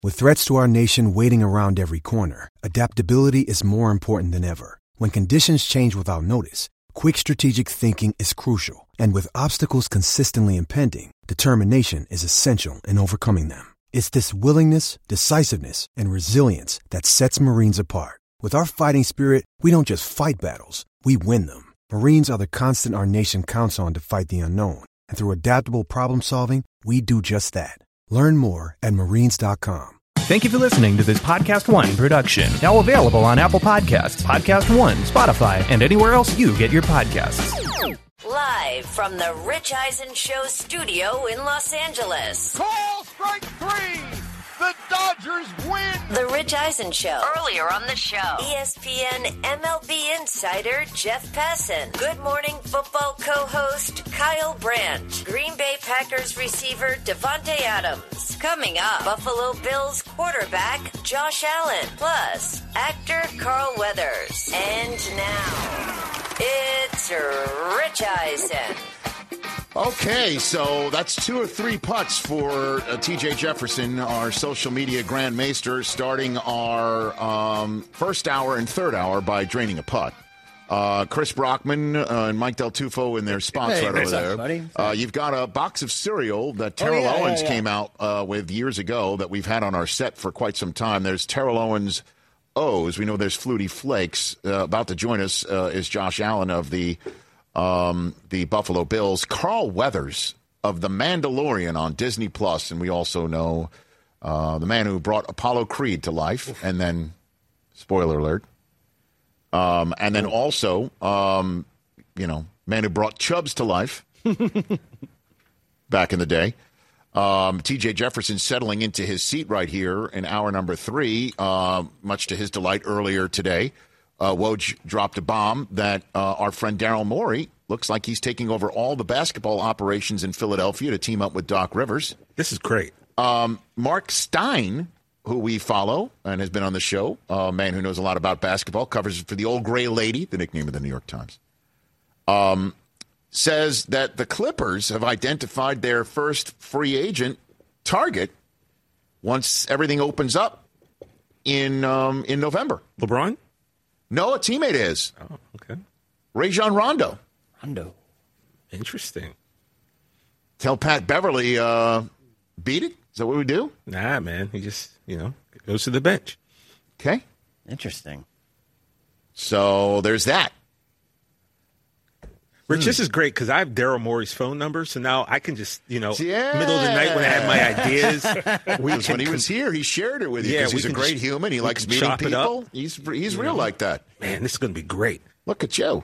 With threats to our nation waiting around every corner, adaptability is more important than ever. When conditions change without notice, quick strategic thinking is crucial. And with obstacles consistently impending, determination is essential in overcoming them. It's this willingness, decisiveness, and resilience that sets Marines apart. With our fighting spirit, we don't just fight battles, we win them. Marines are the constant our nation counts on to fight the unknown. And through adaptable problem solving, we do just that. Learn more at marines.com. Thank you for listening to this Podcast One production. Now available on Apple Podcasts, Podcast One, Spotify, and anywhere else you get your podcasts. Live from the Rich Eisen Show studio in Los Angeles. Call strike three. The Dodgers win. The Rich Eisen Show. Earlier on the show, ESPN MLB insider Jeff Passan. Good Morning Football co-host Kyle Brandt. Green Bay Packers receiver Devontae Adams. Coming up, Buffalo Bills quarterback Josh Allen. Plus, actor Carl Weathers. And now, it's Rich Eisen. Okay, so that's 2 or 3 putts for TJ Jefferson, our social media Grand Maester, starting our first hour and third hour by draining a putt. Chris Brockman and Mike Del Tufo in their spots right over there. Buddy. You've got a box of cereal that Terrell Owens came out with years ago that we've had on our set for quite some time. There's Terrell Owens O's. We know there's Flutie Flakes. About to join us is Josh Allen of the Buffalo Bills. Carl Weathers of The Mandalorian on Disney Plus, and we also know the man who brought Apollo Creed to life, and then, spoiler alert, and then also, man who brought Chubbs to life back in the day. TJ Jefferson settling into his seat right here in hour number 3, much to his delight earlier today. Woj dropped a bomb that our friend Daryl Morey looks like he's taking over all the basketball operations in Philadelphia to team up with Doc Rivers. This is great. Mark Stein, who we follow and has been on the show, a man who knows a lot about basketball, covers for the Old Gray Lady, the nickname of the New York Times, says that the Clippers have identified their first free agent target once everything opens up in November. LeBron? No, a teammate is. Oh, okay. Rajon Rondo. Rondo. Interesting. Tell Pat Beverly, beat it? Is that what we do? Nah, man. He just, goes to the bench. Okay. Interesting. So there's that. Rich, this is great because I have Daryl Morey's phone number, so now I can just, middle of the night when I have my ideas. When he was here, he shared it with you because he's a great human. He likes meeting people. He's real like that. Man, this is going to be great. Look at you.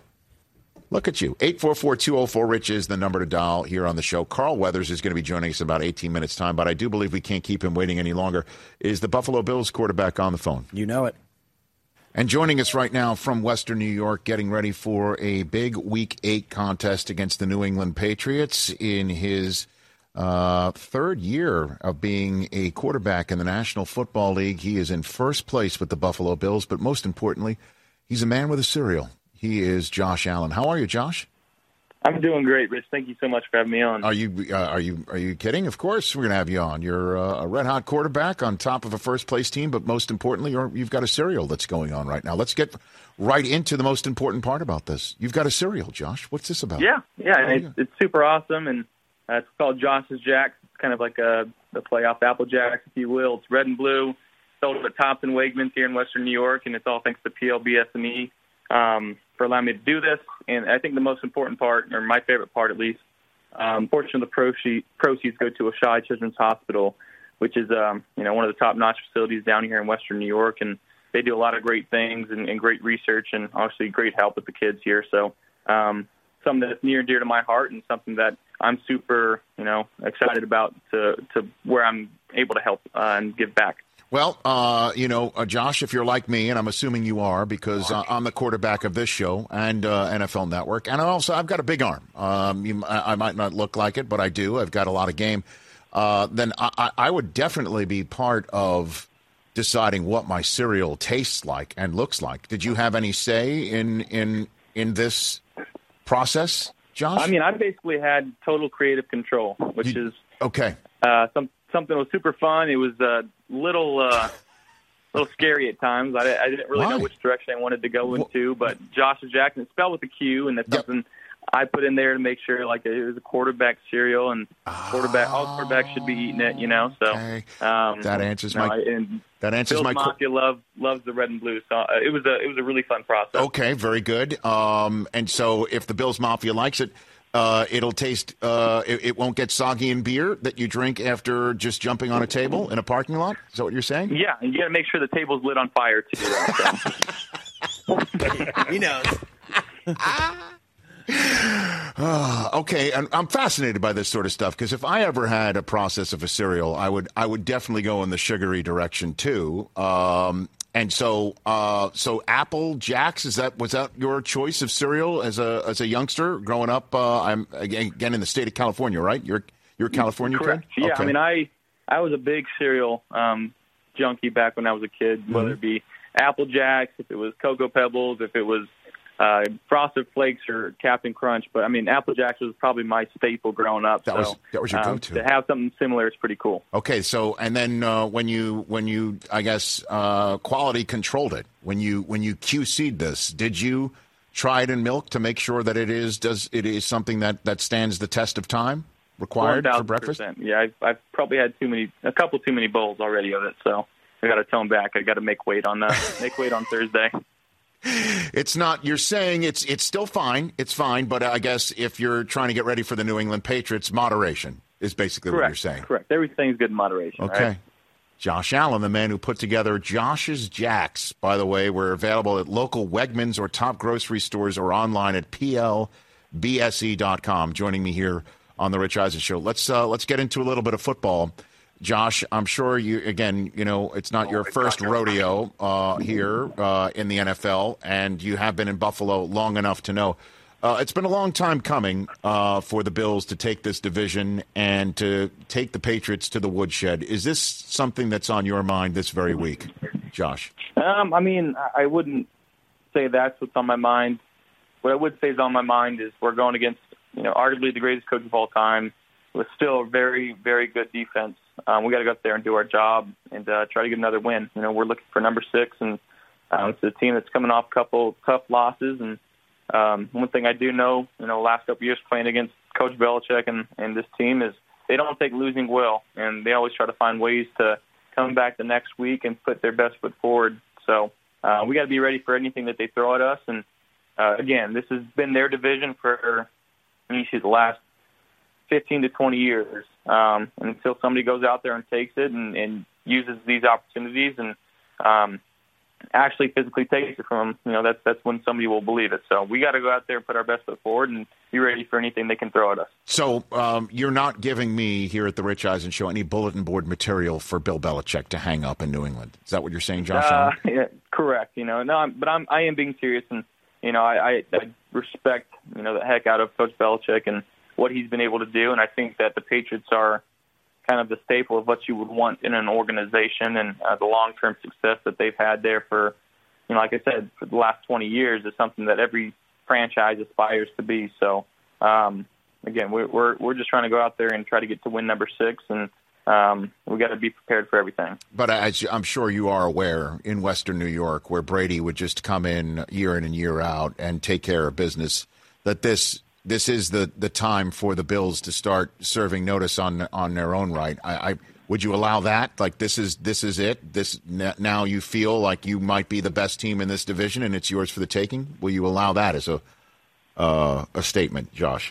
844-204-RICH is the number to dial here on the show. Carl Weathers is going to be joining us in about 18 minutes' time, but I do believe we can't keep him waiting any longer. Is the Buffalo Bills quarterback on the phone? You know it. And joining us right now from Western New York, getting ready for a big Week 8 contest against the New England Patriots in his third year of being a quarterback in the National Football League. He is in first place with the Buffalo Bills, but most importantly, he's a man with a cereal. He is Josh Allen. How are you, Josh? I'm doing great, Rich. Thank you so much for having me on. Are you kidding? Of course we're going to have you on. You're a red-hot quarterback on top of a first-place team, but most importantly, you've got a cereal that's going on right now. Let's get right into the most important part about this. You've got a cereal, Josh. What's this about? Yeah. It's super awesome, and it's called Josh's Jacks. It's kind of like the playoff Apple Jacks, if you will. It's red and blue, sold at Tops and Wegmans here in Western New York, and it's all thanks to PLB SME for allowing me to do this. And I think the most important part, or my favorite part at least, portion of the proceeds go to Oishei Children's Hospital, which is one of the top-notch facilities down here in Western New York, and they do a lot of great things and great research and obviously great help with the kids here. So something that's near and dear to my heart and something that I'm super excited about to where I'm able to help and give back. Well, Josh, if you're like me, and I'm assuming you are, because I'm the quarterback of this show and NFL Network, and I've got a big arm. I might not look like it, but I do. I've got a lot of game. Then I would definitely be part of deciding what my cereal tastes like and looks like. Did you have any say in this process, Josh? I mean, I basically had total creative control, which is okay. Something that was super fun. It was little scary at times. I didn't really know which direction I wanted to go into, but Josh's Jackson, it's spelled with a Q, and that's something I put in there to make sure like it was a quarterback cereal, and all quarterbacks should be eating it, So that answers Bills Mafia loves the red and blue, so it was a really fun process. Okay, very good. And so if the Bills Mafia likes it, it'll taste. It won't get soggy in beer that you drink after just jumping on a table in a parking lot. Is that what you're saying? Yeah, and you got to make sure the table's lit on fire too. He knows. Okay, and I'm fascinated by this sort of stuff because if I ever had a process of a cereal, I would definitely go in the sugary direction too. And so Apple Jacks, was that your choice of cereal as a youngster growing up? I'm again in the state of California, right? You're a California Correct. kid? Yeah, okay. I mean I was a big cereal junkie back when I was a kid, whether it be Apple Jacks, if it was Cocoa Pebbles, if it was Frosted Flakes or Captain Crunch, but I mean Apple Jacks was probably my staple growing up. That was your go-to. To have something similar is pretty cool. Okay, so and then when you I guess quality controlled it, when you QC'd this, did you try it in milk to make sure that it is something that stands the test of time required 1,000%. for breakfast? Yeah, I've probably had a couple too many bowls already of it, so I got to tone back. I got to make weight on Thursday. It's not. You're saying it's still fine. It's fine, but I guess if you're trying to get ready for the New England Patriots, moderation is basically what you're saying. Correct. Everything's good in moderation. Okay. Right? Josh Allen, the man who put together Josh's Jacks, by the way, we're available at local Wegmans or top grocery stores or online at plbse.com. Joining me here on the Rich Eisen Show. Let's get into a little bit of football. Josh, I'm sure it's not your first rodeo here in the NFL, and you have been in Buffalo long enough to know. It's been a long time coming for the Bills to take this division and to take the Patriots to the woodshed. Is this something that's on your mind this very week, Josh? I mean, I wouldn't say that's what's on my mind. What I would say is on my mind is we're going against, arguably the greatest coach of all time with still a very, very good defense. We got to go up there and do our job and try to get another win. We're looking for number 6, and it's a team that's coming off a couple tough losses. And one thing I do know, last couple of years playing against Coach Belichick and this team is they don't take losing well, and they always try to find ways to come back the next week and put their best foot forward. So we got to be ready for anything that they throw at us. And again, this has been their division for the last 15 to 20 years. And until somebody goes out there and takes it and uses these opportunities and actually physically takes it from them, that's when somebody will believe it. So we got to go out there and put our best foot forward and be ready for anything they can throw at us. So you're not giving me here at the Rich Eisen Show any bulletin board material for Bill Belichick to hang up in New England. Is that what you're saying, Josh? Yeah, correct. But I am being serious, and I respect the heck out of Coach Belichick and what he's been able to do, and I think that the Patriots are kind of the staple of what you would want in an organization, and the long-term success that they've had there for, like I said, for the last 20 years is something that every franchise aspires to be. So, again, we're just trying to go out there and try to get to win number 6, and we got to be prepared for everything. But as I'm sure you are aware, in Western New York, where Brady would just come in and year out and take care of business, that this is the time for the Bills to start serving notice on their own right. Would you allow that? Like this is it. Now you feel like you might be the best team in this division and it's yours for the taking. Will you allow that as a statement, Josh?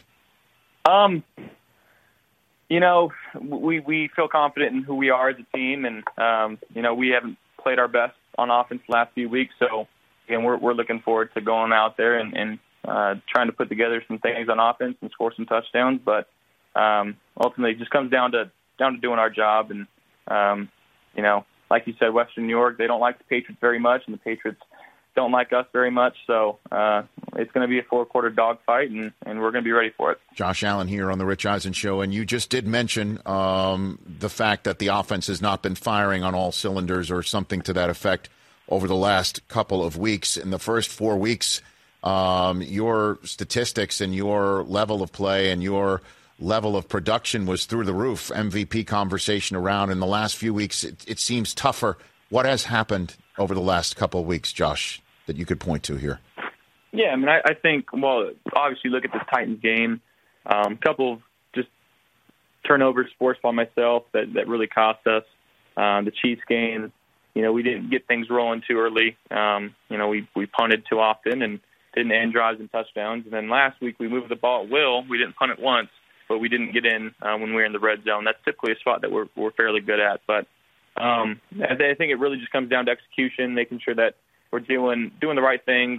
We feel confident in who we are as a team, and we haven't played our best on offense the last few weeks. So again, we're looking forward to going out there and trying to put together some things on offense and score some touchdowns, but ultimately it just comes down to doing our job. And like you said, Western New York, they don't like the Patriots very much, and the Patriots don't like us very much. So it's going to be a 4-quarter dogfight, and we're going to be ready for it. Josh Allen here on the Rich Eisen Show, and you just did mention the fact that the offense has not been firing on all cylinders or something to that effect over the last couple of weeks. In the first 4 weeks, your statistics and your level of play and your level of production was through the roof. MVP conversation around. In the last few weeks, it seems tougher. What has happened over the last couple of weeks, Josh, that you could point to here? Yeah, I mean, I think, well, obviously look at this Titans game. A couple of just turnovers forced by myself that really cost us. The Chiefs game, we didn't get things rolling too early. We punted too often and didn't end drives and touchdowns. And then last week we moved the ball at will. We didn't punt it once, but we didn't get in when we were in the red zone. That's typically a spot that we're fairly good at. But I think it really just comes down to execution, making sure that we're doing the right things.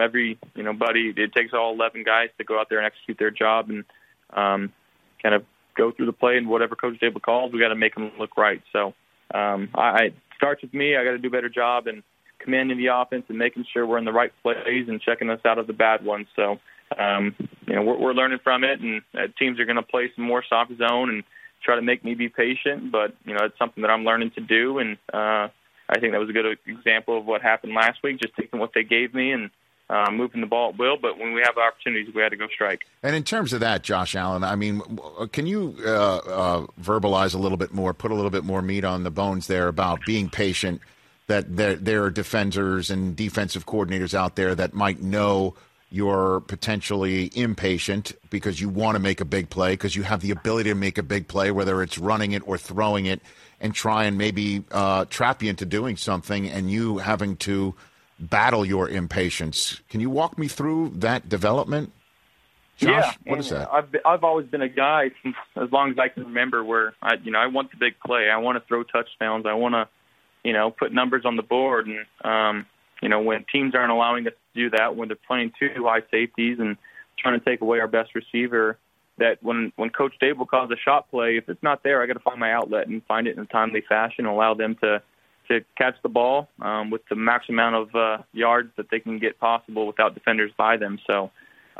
It takes all 11 guys to go out there and execute their job and kind of go through the play and whatever Coach Dable calls, we got to make them look right. So it starts with me. I got to do a better job and commanding the offense and making sure we're in the right plays and checking us out of the bad ones. So, we're learning from it, and teams are going to play some more soft zone and try to make me be patient. But, it's something that I'm learning to do, and I think that was a good example of what happened last week, just taking what they gave me and moving the ball at will. But when we have the opportunities, we had to go strike. And in terms of that, Josh Allen, I mean, can you verbalize a little bit more, put a little bit more meat on the bones there about being patient, that there are defenders and defensive coordinators out there that might know you're potentially impatient because you want to make a big play, because you have the ability to make a big play, whether it's running it or throwing it, and try and maybe trap you into doing something, and you having to battle your impatience. Can you walk me through that development, Josh? Yeah, what is that? I've always been a guy since as long as I can remember where I want the big play. I want to throw touchdowns. I want to put numbers on the board. And when teams aren't allowing us to do that, when they're playing two high safeties and trying to take away our best receiver, that when Coach Dable calls a shot play, if it's not there, I got to find my outlet and find it in a timely fashion and allow them to catch the ball with the max amount of yards that they can get possible without defenders by them. So,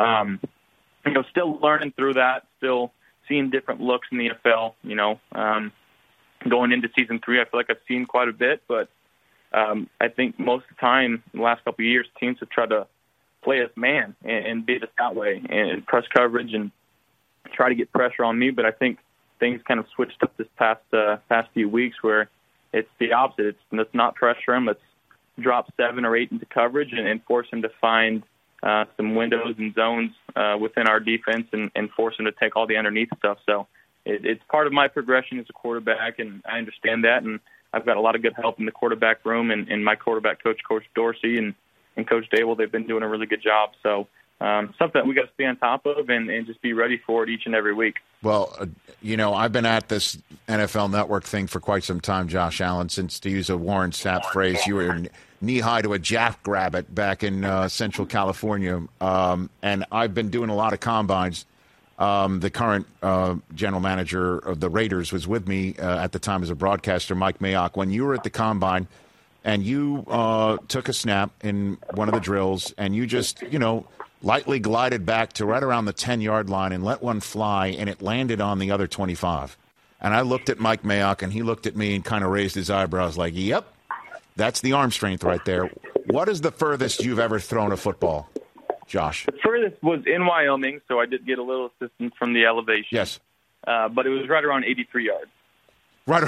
still learning through that, still seeing different looks in the NFL. Going into season 3, I feel like I've seen quite a bit, but I think most of the time, in the last couple of years, teams have tried to play us man and beat us that way and press coverage and try to get pressure on me. But I think things kind of switched up this past few weeks where it's the opposite. Let's not pressure him. Let's drop 7 or 8 into coverage and force him to find some windows and zones within our defense and force him to take all the underneath stuff. So it's part of my progression as a quarterback, and I understand that. And I've got a lot of good help in the quarterback room and my quarterback coach, Coach Dorsey, and Coach Dable. They've been doing a really good job. So something that we got to stay on top of and just be ready for it each and every week. Well, I've been at this NFL Network thing for quite some time, Josh Allen, since, to use a Warren Sapp phrase, you were knee-high to a jackrabbit back in Central California. And I've been doing a lot of combines. The current general manager of the Raiders was with me at the time as a broadcaster, Mike Mayock. When you were at the combine and you took a snap in one of the drills and you just, lightly glided back to right around the 10-yard line and let one fly, and it landed on the other 25. And I looked at Mike Mayock, and he looked at me and kind of raised his eyebrows like, yep, that's the arm strength right there. What is the furthest you've ever thrown a football, Josh? The furthest was in Wyoming, so I did get a little assistance from the elevation. Yes. But it was right around 83 yards. Right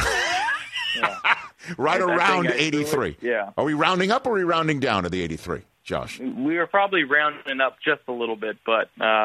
around 83. Yeah. Are we rounding up or are we rounding down to the 83? Josh? We were probably rounding up just a little bit, but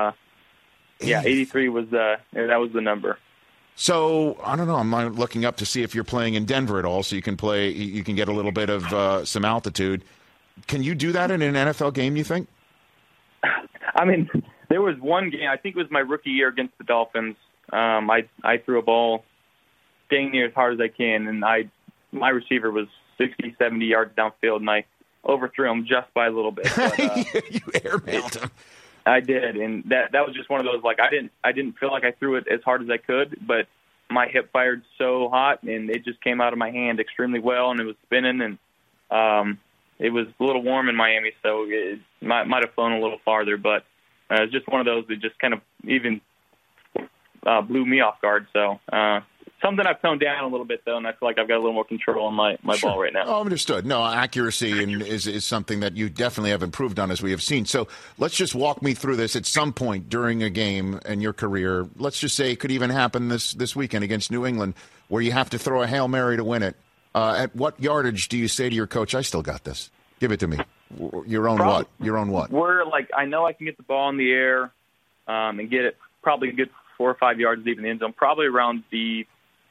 83 was that was the number. So I don't know. I'm looking up to see if you're playing in Denver at all, so you can get a little bit of some altitude. Can you do that in an NFL game, you think? I mean, there was one game. I think it was my rookie year against the Dolphins. I threw a ball dang near as hard as I can, and my receiver was 60, 70 yards downfield, and I overthrew him just by a little bit. But, you airmailed him. I did, and that was just one of those, like, I didn't feel like I threw it as hard as I could, but my hip fired so hot, and it just came out of my hand extremely well, and it was spinning, and it was a little warm in Miami, so it might have flown a little farther, but it was just one of those that just kind of even blew me off guard. So something I've toned down a little bit, though, and I feel like I've got a little more control on my Sure. ball right now. Oh, understood. No, accuracy is something that you definitely have improved on, as we have seen. So let's just walk me through this at some point during a game in your career. Let's just say it could even happen this weekend against New England, where you have to throw a Hail Mary to win it. At what yardage do you say to your coach, I still got this? Give it to me. Your own what? Your own what? We're like, I know I can get the ball in the air and get it probably a good 4 or 5 yards deep in the end zone, probably around the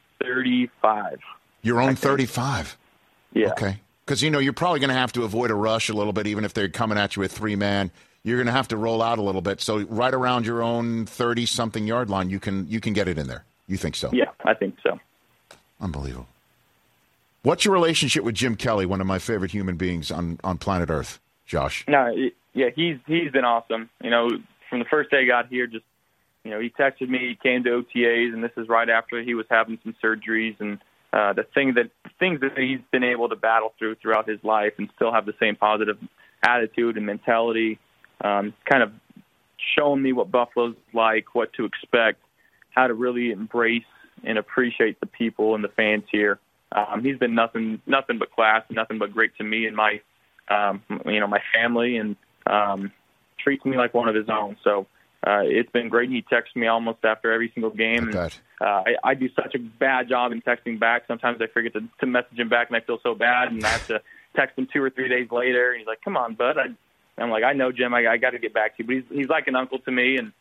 35. Your own 35? Yeah. Okay. Because, you're probably going to have to avoid a rush a little bit, even if they're coming at you with 3-man. You're going to have to roll out a little bit. So right around your own 30-something yard line, you can get it in there. You think so? Yeah, I think so. Unbelievable. What's your relationship with Jim Kelly, one of my favorite human beings on planet Earth, Josh? No, yeah, he's been awesome. From the first day I got here, just he texted me, he came to OTAs, and this is right after he was having some surgeries, and the things that he's been able to battle throughout his life and still have the same positive attitude and mentality, kind of showing me what Buffalo's like, what to expect, how to really embrace and appreciate the people and the fans here. He's been nothing but class, nothing but great to me and my my family, and treats me like one of his own. So it's been great. He texts me almost after every single game. I do such a bad job in texting back. Sometimes I forget to message him back, and I feel so bad, and I have to text him 2 or 3 days later. And he's like, "Come on, bud." I'm like, "I know, Jim. I got to get back to you." But he's like an uncle to me, and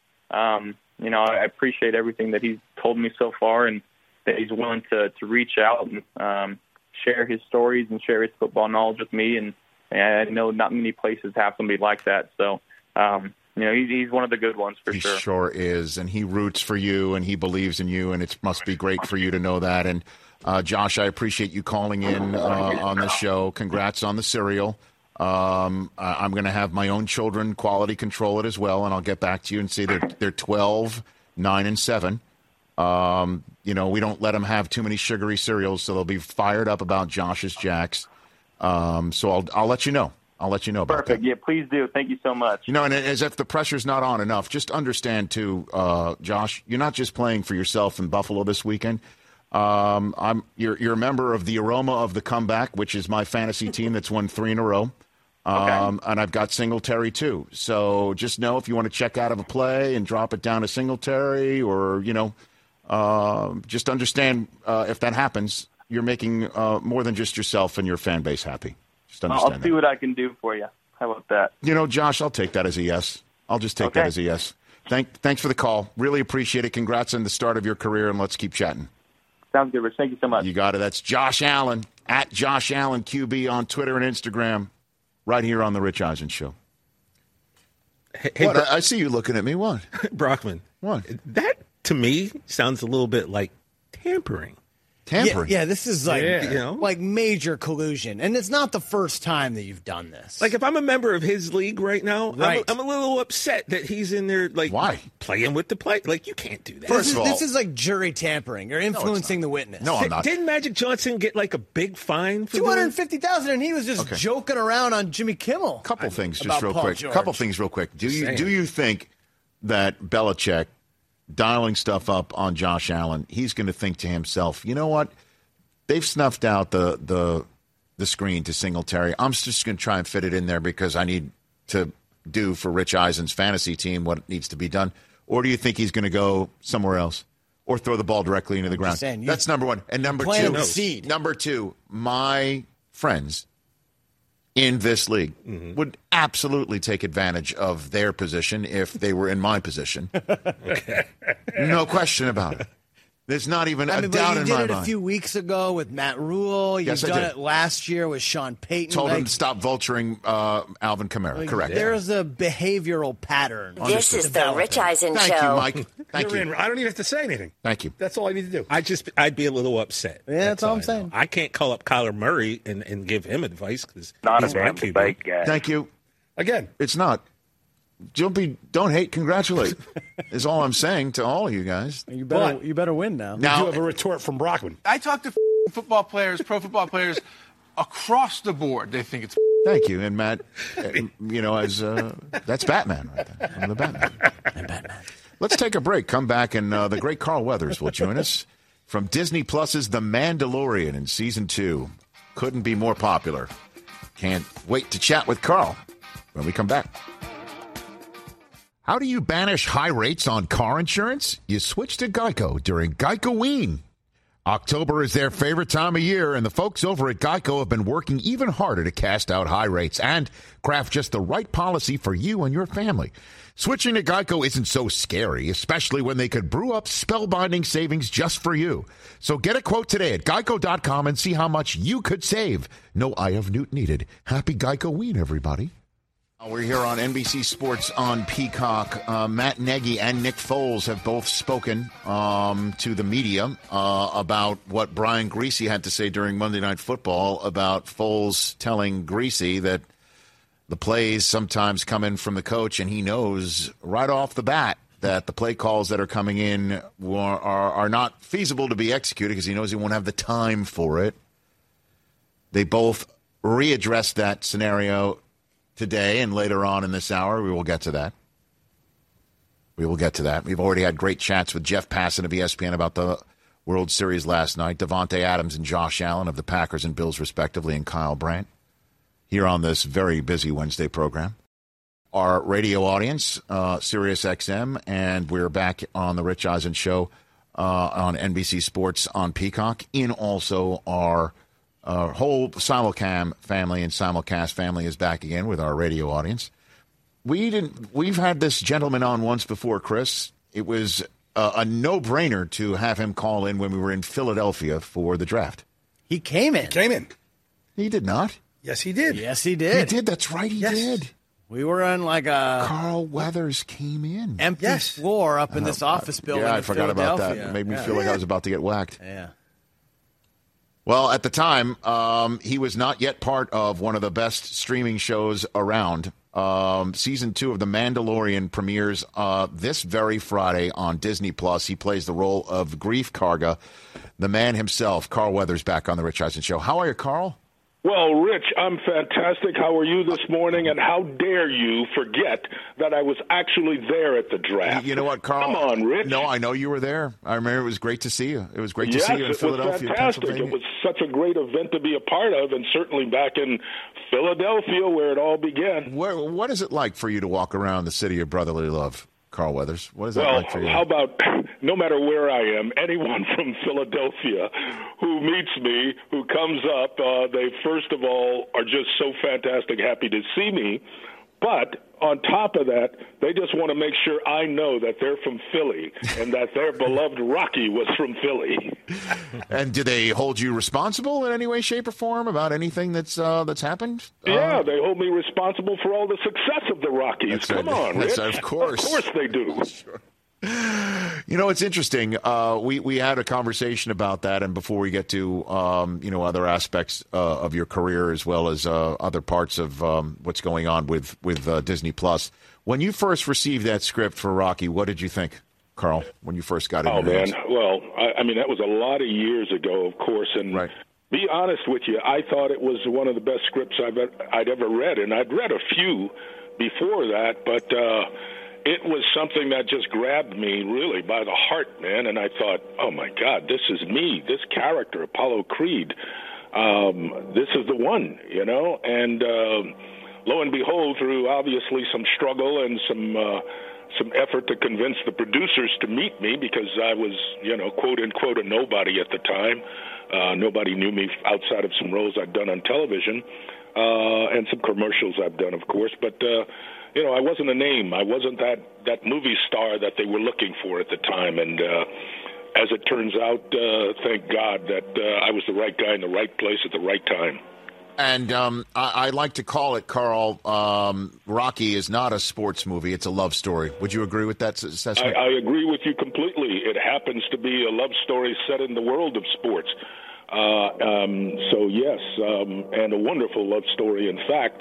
I appreciate everything that he's told me so far, and that he's willing to reach out and share his stories and share his football knowledge with me. And I know not many places have somebody like that. So, he's one of the good ones for sure. He sure is, and he roots for you, and he believes in you, and it must be great for you to know that. And, Josh, I appreciate you calling in on the show. Congrats on the cereal. I'm going to have my own children quality control it as well, and I'll get back to you and say they're 12, 9, and 7. We don't let them have too many sugary cereals, so they'll be fired up about Josh's Jacks. So I'll let you know. I'll let you know about Perfect. that. Yeah, please do. Thank you so much. And as if the pressure's not on enough, just understand, too, Josh, you're not just playing for yourself in Buffalo this weekend. You're a member of the Aroma of the Comeback, which is my fantasy team that's won 3 in a row. And I've got Singletary, too. So just know if you want to check out of a play and drop it down to Singletary or, just understand if that happens, you're making more than just yourself and your fan base happy. Just understand I'll see what I can do for you. How about that? Josh, I'll take that as a yes. I'll just take that as a yes. Thanks for the call. Really appreciate it. Congrats on the start of your career, and let's keep chatting. Sounds good, Rich. Thank you so much. You got it. That's Josh Allen, at Josh Allen QB on Twitter and Instagram, right here on The Rich Eisen Show. Hey, what? I see you looking at me. What? Brockman. What? That, to me, sounds a little bit like tampering. Tampering? Yeah, this is like major collusion. And it's not the first time that you've done this. Like, if I'm a member of his league right now, Right. I'm a little upset that he's in there, like, why? Playing with the play. Like, you can't do that. First of all, this is like jury tampering or influencing the witness. No, I'm not. Didn't Magic Johnson get, like, a big fine for $250,000, and he was just joking around on Jimmy Kimmel. Couple things about real Paul quick. George. Couple things real quick. Do you think that Belichick dialing stuff up on Josh Allen, he's going to think to himself, you know what? They've snuffed out the screen to Singletary. I'm just going to try and fit it in there because I need to do for Rich Eisen's fantasy team what needs to be done. Or do you think he's going to go somewhere else or throw the ball directly into the ground? That's number one. And number two, my friends in this league would absolutely take advantage of their position if they were in my position. No question about it. There's not even a doubt in my mind. You did it a few weeks ago with Matt Rule. You've done it last year with Sean Payton. Told him to stop vulturing Alvin Kamara. Correct. There's a behavioral pattern. This is the Rich Eisen Show. Thank you, Mike. Thank you. I don't even have to say anything. Thank you. That's all I need to do. I'd be a little upset. Yeah, that's all I'm saying. I can't call up Kyler Murray and give him advice because not he's a damn fake guy. Thank you. Again, it's not. Don't hate, congratulate. Is all I'm saying to all of you guys. You better win now. We do have a retort from Brockman. I talk to football players, pro football players across the board. They think it's. Thank you, and Matt. That's Batman right there. I'm the Batman. I'm Batman. Let's take a break. Come back, and the great Carl Weathers will join us. from Disney Plus's The Mandalorian in Season 2. Couldn't be more popular. Can't wait to chat with Carl when we come back. How do you banish high rates on car insurance? You switch to Geico during Geico-ween. October is their favorite time of year, and the folks over at Geico have been working even harder to cast out high rates and craft just the right policy for you and your family. Switching to Geico isn't so scary, especially when they could brew up spellbinding savings just for you. So get a quote today at geico.com and see how much you could save. No eye of newt needed. Happy Geico-ween, everybody. We're here on NBC Sports on Peacock. Matt Nagy and Nick Foles have both spoken to the media about what Brian Griese had to say during Monday Night Football about Foles telling Griese that the plays sometimes come in from the coach, and he knows right off the bat that the play calls that are coming in are not feasible to be executed because he knows he won't have the time for it. They both readdressed that scenario today and later on in this hour. We will get to that. We've already had great chats with Jeff Passan of ESPN about the World Series last night, Davante Adams and Josh Allen of the Packers and Bills, respectively, and Kyle Brandt here on this very busy Wednesday program. Our radio audience, Sirius XM, and we're back on the Rich Eisen Show on NBC Sports on Peacock, in also our whole Simulcam family and Simulcast family is back again with our radio audience. We've had this gentleman on once before, Chris. It was a no-brainer to have him call in when we were in Philadelphia for the draft. He came in. He did not. Yes, he did. Yes, he did. He did. That's right. He did. We were on like a Carl Weathers came in. Empty floor up in this office building. Yeah, I forgot about that. It made me feel like I was about to get whacked. Yeah. Well, at the time, he was not yet part of one of the best streaming shows around. Season 2 of The Mandalorian premieres this very Friday on Disney Plus. He plays the role of Greef Karga, the man himself. Carl Weathers back on the Rich Eisen Show. How are you, Carl? Well, Rich, I'm fantastic. How are you this morning? And how dare you forget that I was actually there at the draft? You know what, Carl? Come on, Rich. No, I know you were there. I remember it was great to see you. It was great to see you in Philadelphia, Pennsylvania. Yes, it was fantastic. It was such a great event to be a part of, and certainly back in Philadelphia where it all began. What is it like for you to walk around the city of brotherly love, Carl Weathers? What is that like for you? How about no matter where I am, anyone from Philadelphia who meets me, who comes up, they first of all are just so fantastic, happy to see me. But on top of that, they just want to make sure I know that they're from Philly and that their beloved Rocky was from Philly. And do they hold you responsible in any way, shape, or form about anything that's happened? Yeah, they hold me responsible for all the success of the Rockies. Come on, Rich. Of course. Of course they do. Sure. You know, it's interesting. We had a conversation about that, and before we get to other aspects of your career as well as other parts of what's going on with Disney Plus, when you first received that script for Rocky, what did you think, Carl? When you first got it? Oh man, well, I mean that was a lot of years ago, of course, and right. Be honest with you, I thought it was one of the best scripts I'd ever read, and I'd read a few before that, but. It was something that just grabbed me really by the heart, man. And I thought, oh, my God, this is me, this character, Apollo Creed. This is the one, you know. And lo and behold, through obviously some struggle and some effort to convince the producers to meet me because I was, quote, unquote, a nobody at the time. Nobody knew me outside of some roles I'd done on television and some commercials I've done, of course. But I wasn't a name. I wasn't that movie star that they were looking for at the time. And as it turns out, thank God that I was the right guy in the right place at the right time. And I like to call it, Carl, Rocky is not a sports movie. It's a love story. Would you agree with that assessment? I agree with you completely. It happens to be a love story set in the world of sports. So, yes, and a wonderful love story, in fact.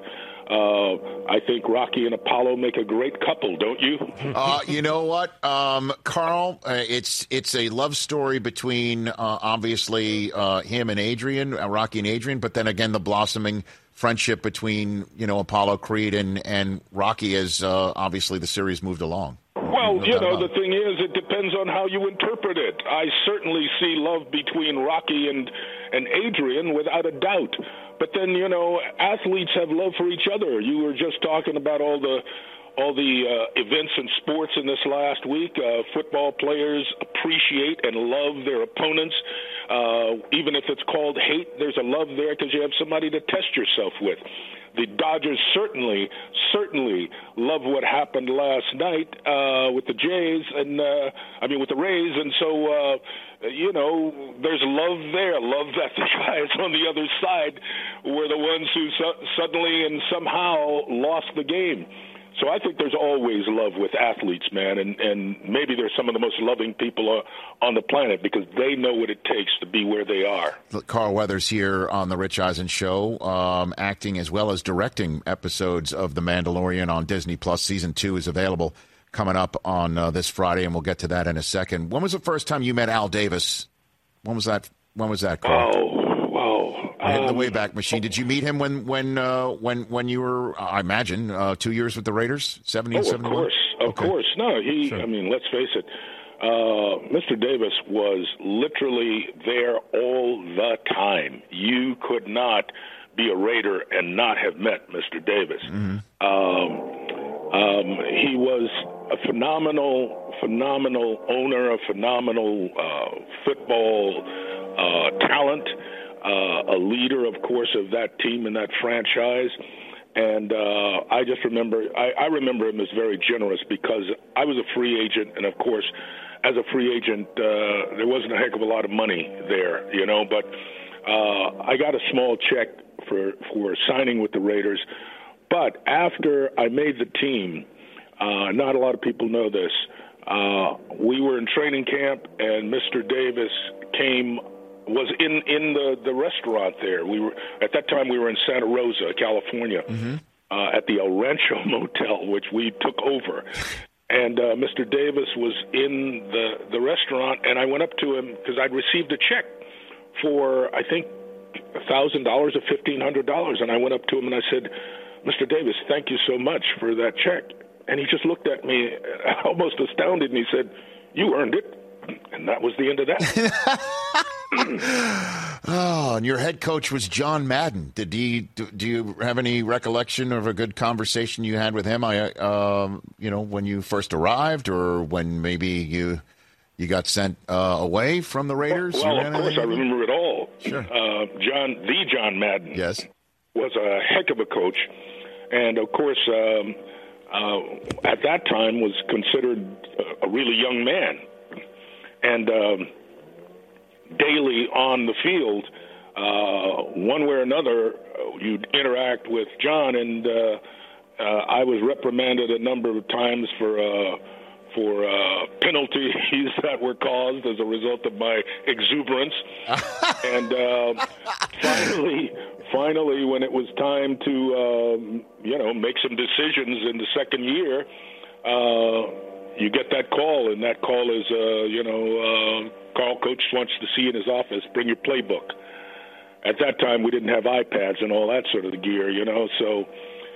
I think Rocky and Apollo make a great couple, don't you? You know what, Carl? It's a love story between obviously him and Adrian, Rocky and Adrian, but then again the blossoming friendship between Apollo Creed and Rocky as obviously the series moved along. Well, the thing is, it depends on how you interpret it. I certainly see love between Rocky and Adrian without a doubt. But then, athletes have love for each other. You were just talking about all the events in sports in this last week. Football players appreciate and love their opponents. Even if it's called hate, there's a love there because you have somebody to test yourself with. The Dodgers certainly love what happened last night with the Jays with the Rays, and so there's love there. Love that the guys on the other side were the ones who suddenly and somehow lost the game. So I think there's always love with athletes, man, and maybe they're some of the most loving people on the planet because they know what it takes to be where they are. Carl Weathers here on The Rich Eisen Show, acting as well as directing episodes of The Mandalorian on Disney+. Season 2 is available coming up on this Friday, and we'll get to that in a second. When was the first time you met Al Davis? When was that, Carl? The Wayback Machine. Did you meet him when you were, I imagine, 2 years with the Raiders, 70 and 71? Of course. No, Sure. I mean, let's face it. Mr. Davis was literally there all the time. You could not be a Raider and not have met Mr. Davis. Mm-hmm. He was a phenomenal owner, a phenomenal football talent. A leader, of course, of that team and that franchise. And I just remember, I remember him as very generous because I was a free agent. And, of course, as a free agent, there wasn't a heck of a lot of money there, But I got a small check for signing with the Raiders. But after I made the team, not a lot of people know this, we were in training camp and Mr. Davis was in the restaurant there. We were at that time we were in Santa Rosa, California, at the El Rancho Motel, which we took over. And Mr. Davis was in the restaurant, and I went up to him because I'd received a check for I think $1,000 or $1,500, and I went up to him and I said, "Mr. Davis, thank you so much for that check." And he just looked at me, almost astounded, and he said, "You earned it." And that was the end of that. Oh, and your head coach was John Madden. Do you have any recollection of a good conversation you had with him? When you first arrived, or when maybe you got sent away from the Raiders? Well, of course, I remember it all. Sure. John Madden. Yes. Was a heck of a coach, and of course, at that time was considered a really young man. And daily on the field, one way or another, you'd interact with John, and I was reprimanded a number of times for penalties that were caused as a result of my exuberance. And finally, when it was time to make some decisions in the second year, you get that call, and that call is, Carl, coach wants to see you in his office. Bring your playbook. At that time, we didn't have iPads and all that sort of gear, so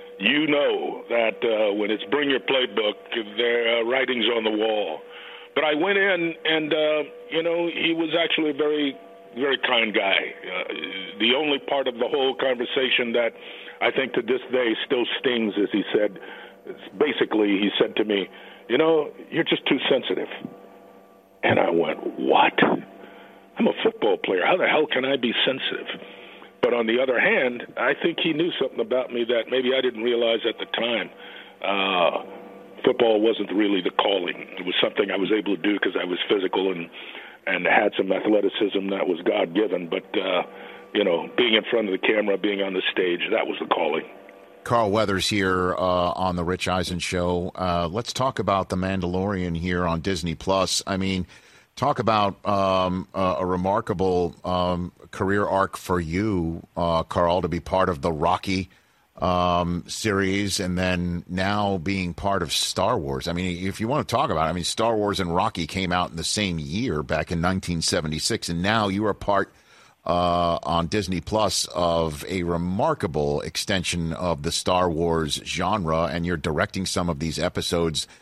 that when it's bring your playbook, the writing's on the wall. But I went in, and, he was actually a very, very kind guy. The only part of the whole conversation that I think to this day still stings is he said to me, you're just too sensitive. And I went, what? I'm a football player. How the hell can I be sensitive? But on the other hand, I think he knew something about me that maybe I didn't realize at the time. Football wasn't really the calling. It was something I was able to do because I was physical and had some athleticism that was God-given. But, being in front of the camera, being on the stage, that was the calling. Carl Weathers here on The Rich Eisen Show. Let's talk about The Mandalorian here on Disney+. I mean, talk about a remarkable career arc for you, Carl, to be part of the Rocky series and then now being part of Star Wars. I mean, if you want to talk about it, Star Wars and Rocky came out in the same year back in 1976, and now you are part on Disney Plus of a remarkable extension of the Star Wars genre, and you're directing some of these episodes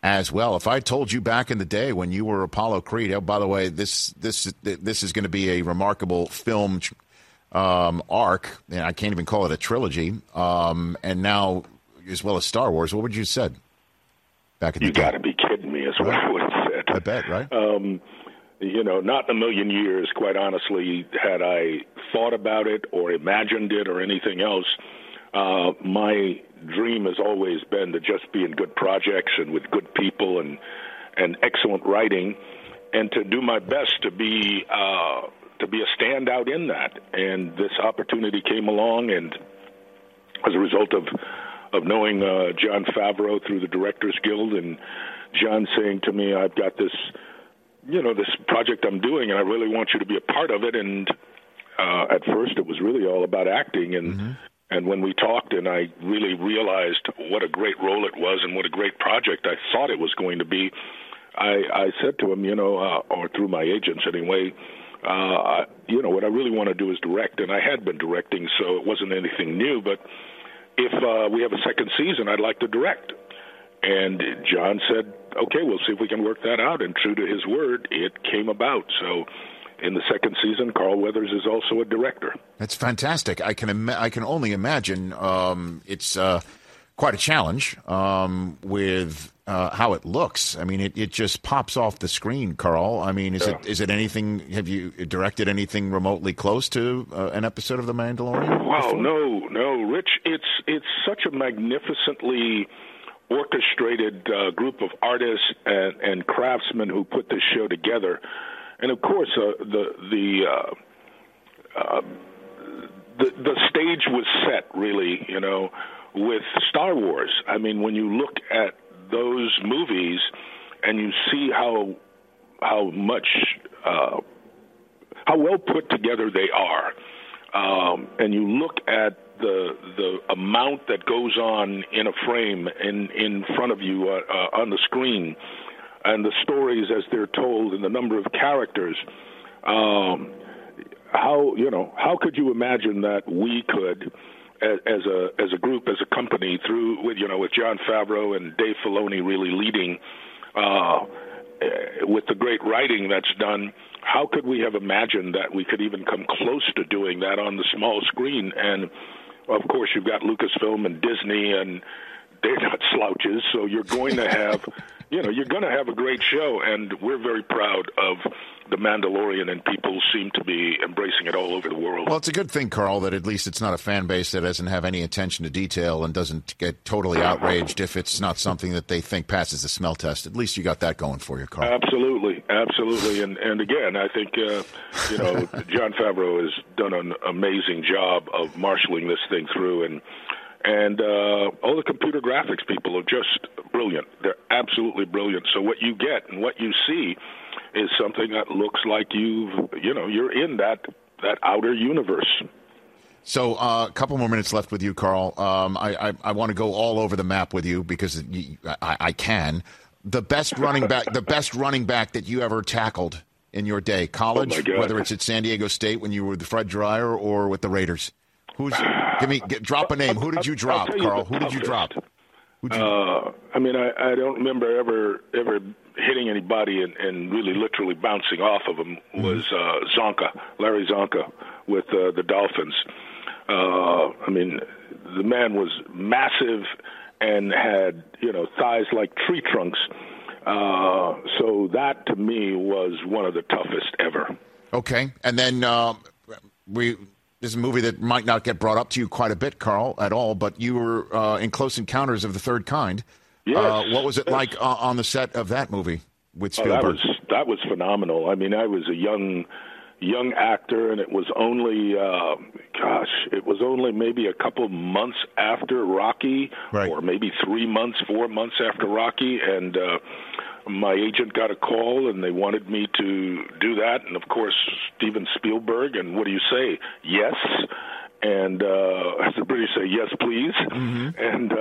as well. If I told you back in the day when you were Apollo Creed, oh, by the way, this is going to be a remarkable film arc, and I can't even call it a trilogy, and now as well as Star Wars, what would you have said back in the day? You got to be kidding me, is what I would have said. I bet, right? Not in a million years, quite honestly, had I thought about it or imagined it or anything else. My dream has always been to just be in good projects and with good people and excellent writing, and to do my best to be a standout in that. And this opportunity came along, and as a result of knowing Jon Favreau through the Directors Guild, and Jon saying to me, "I've got this, this project I'm doing, and I really want you to be a part of it." And at first, it was really all about acting, and and when we talked, and I really realized what a great role it was and what a great project I thought it was going to be, I said to him, or through my agents anyway, what I really want to do is direct, and I had been directing, so it wasn't anything new. But if we have a second season, I'd like to direct. And Jon said, okay, we'll see if we can work that out. And true to his word, it came about. So in the second season, Carl Weathers is also a director. That's fantastic. I can only imagine it's quite a challenge with how it looks. I mean, it just pops off the screen, Carl. I mean, is it anything? Have you directed anything remotely close to an episode of The Mandalorian? Wow, no, Rich. It's such a magnificently orchestrated group of artists and craftsmen who put this show together. And of course, the stage was set, really, with Star Wars. I mean, when you look at those movies and you see how much how well put together they are, and you look at the amount that goes on in a frame in front of you on the screen, and the stories as they're told, and the number of characters, how could you imagine that we could, as a group, as a company, with Jon Favreau and Dave Filoni really leading, with the great writing that's done, how could we have imagined that we could even come close to doing that on the small screen? And of course, you've got Lucasfilm and Disney, and they're not slouches, so you're going to have a great show, and we're very proud of The Mandalorian, and people seem to be embracing it all over the world. Well, it's a good thing, Carl, that at least it's not a fan base that doesn't have any attention to detail and doesn't get totally outraged if it's not something that they think passes the smell test. At least you got that going for you, Carl. Absolutely. And again, I think, Jon Favreau has done an amazing job of marshaling this thing through, and all the computer graphics people are just brilliant. They're absolutely brilliant. So what you get and what you see is something that looks like you're in that outer universe. So a couple more minutes left with you, Carl. I want to go all over the map with you because I can. The best running back that you ever tackled in your day, college, whether it's at San Diego State when you were with Fred Dreyer or with the Raiders. Drop a name. Who did you drop, Carl? Who did you drop? I don't remember ever hitting anybody and really literally bouncing off of him. Was Larry Zonka with the Dolphins. The man was massive and had thighs like tree trunks. So that to me was one of the toughest ever. Okay, and then this is a movie that might not get brought up to you quite a bit, Carl, at all, but you were in Close Encounters of the Third Kind. Yes. What was it like on the set of that movie with Spielberg? That was phenomenal. I mean, I was a young actor, and it was only, maybe a couple months after Rocky, right, or maybe 4 months after Rocky, and my agent got a call, and they wanted me to do that, and of course, Steven Spielberg, and what do you say? Yes. And as the British say, yes, please. Mm-hmm. And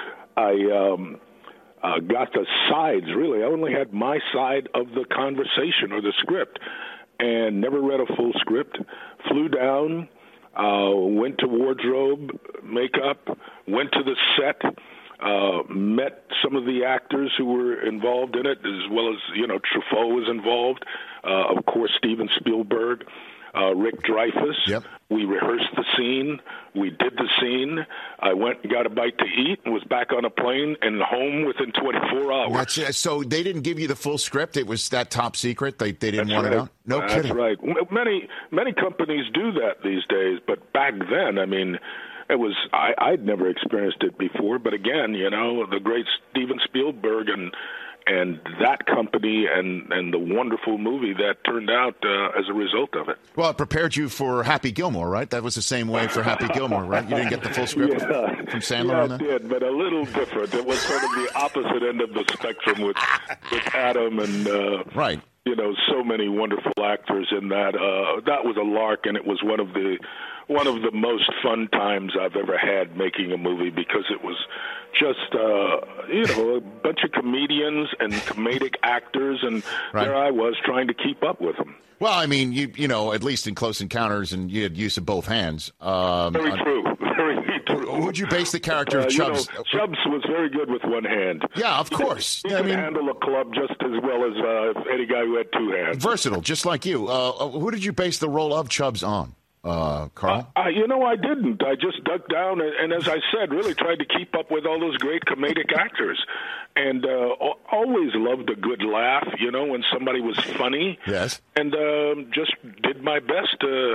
I got the sides, really. I only had my side of the conversation or the script, and never read a full script. Flew down, went to wardrobe, makeup, went to the set, met some of the actors who were involved in it, as well as, Truffaut was involved. Of course, Steven Spielberg, Rick Dreyfuss. Yep. We rehearsed the scene. We did the scene. I went and got a bite to eat and was back on a plane and home within 24 hours. So they didn't give you the full script? It was that top secret? They didn't want right. it out? No That's kidding. That's right. Many companies do that these days, but back then, I mean, it was I'd never experienced it before. But again, the great Steven Spielberg and that company and the wondrful movie that turned out as a result of it. Well, it prepared you for Happy Gilmore, right? That was the same way for Happy Gilmore, right? You didn't get the full script from Sandler on that? Yeah, I did, but a little different. It was sort of the opposite end of the spectrum with Adam and right. So many wonderful actors in that. That was a lark, and it was one of the most fun times I've ever had making a movie, because it was just a bunch of comedians and comedic actors, and there I was trying to keep up with them. Well, I mean, you at least in Close Encounters, and you had use of both hands. Very true. Who'd you base the character of Chubbs? Chubbs was very good with one hand. Yeah, of course. He could handle a club just as well as any guy who had two hands. Versatile, just like you. Who did you base the role of Chubbs on, Carl? I didn't. I just dug down and, as I said, really tried to keep up with all those great comedic actors. And always loved a good laugh, when somebody was funny. Yes. And just did my best to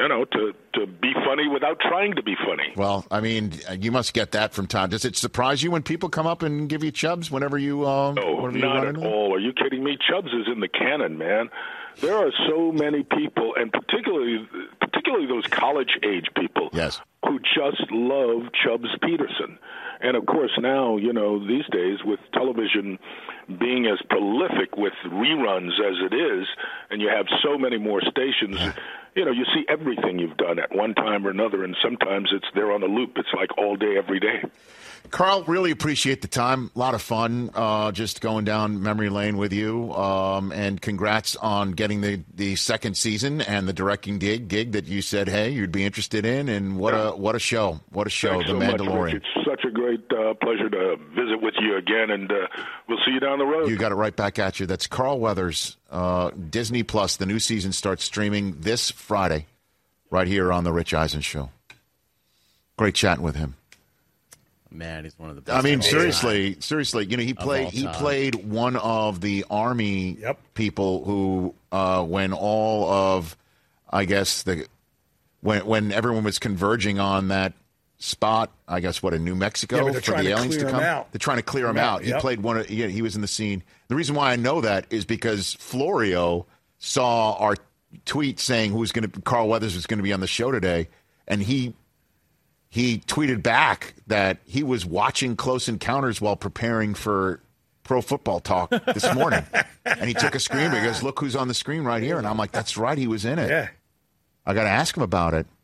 be funny without trying to be funny. Well, I mean, you must get that from time. Does it surprise you when people come up and give you Chubbs whenever you? No, not at all. Are you kidding me? Chubbs is in the canon, man. There are so many people, and particularly those college-age people, yes, who just love Chubbs Peterson. And, of course, now, these days, with television being as prolific with reruns as it is, and you have so many more stations, you see everything you've done at one time or another, and sometimes it's there on a loop. It's like all day, every day. Carl, really appreciate the time. A lot of fun just going down memory lane with you. And congrats on getting the second season and the directing gig that you said, hey, you'd be interested in. And what a show. What a show, Thanks The Mandalorian. Much, it's such a great pleasure to visit with you again, and we'll see you down the road. You got it right back at you. That's Carl Weathers, Disney Plus. The new season starts streaming this Friday right here on The Rich Eisen Show. Great chatting with him. Man, he's one of the best. I mean, seriously, he played one of the Army people who, when all of, I guess, when everyone was converging on that spot, I guess, in New Mexico for the aliens to come? They're trying to clear him out. He played one. He was in the scene. The reason why I know that is because Florio saw our tweet saying Carl Weathers was going to be on the show today, and he tweeted back that he was watching Close Encounters while preparing for Pro Football Talk this morning. And he took a screen. He goes, look who's on the screen right here. And I'm like, that's right, he was in it. Yeah. I got to ask him about it.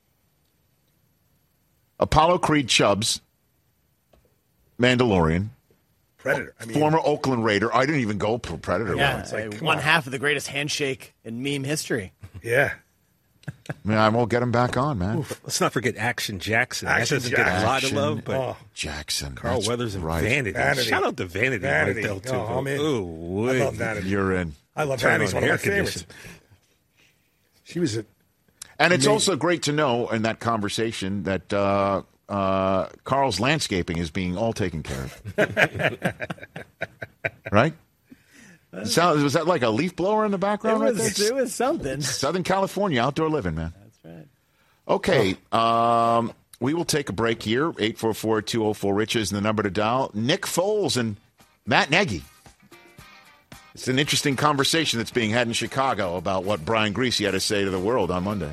Apollo Creed Chubbs, Mandalorian. Predator. Former Oakland Raider. I didn't even go Predator. Yeah, it's like one half of the greatest handshake in meme history. Yeah. Man, I won't get him back on, man. Oof. Let's not forget Action Jackson. Action That doesn't get a lot of love, but Jackson. Carl Weathers and Vanity. Shout out to Vanity. Right there, too. I'm in. Ooh, I love Vanity. You're in. I love Vanity. It's one of my favorites. She was and it's also great to know in that conversation that Carl's landscaping is being all taken care of. Right? Was that like a leaf blower in the background? It was something. Southern California, outdoor living, man. That's right. Okay, we will take a break here. 844-204-RICH is the number to dial. Nick Foles and Matt Nagy. It's an interesting conversation that's being had in Chicago about what Brian Griese had to say to the world on Monday.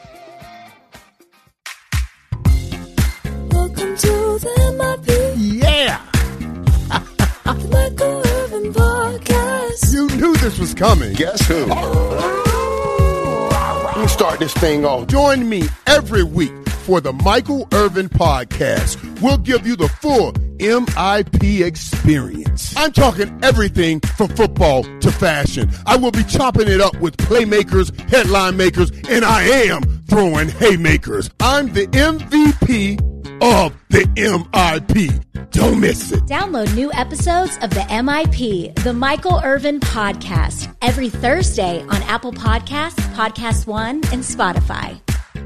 Welcome to the MIP. Yeah! The Michael Irvin Podcast. You knew this was coming. Guess who? Let me start this thing off. Join me every week for the Michael Irvin Podcast. We'll give you the full MIP experience. I'm talking everything from football to fashion. I will be chopping it up with playmakers, headline makers, and I am throwing haymakers. I'm the MVP of the MIP. Don't miss it. Download new episodes of the MIP, the Michael Irvin Podcast, every Thursday on Apple Podcasts, Podcast One, and Spotify.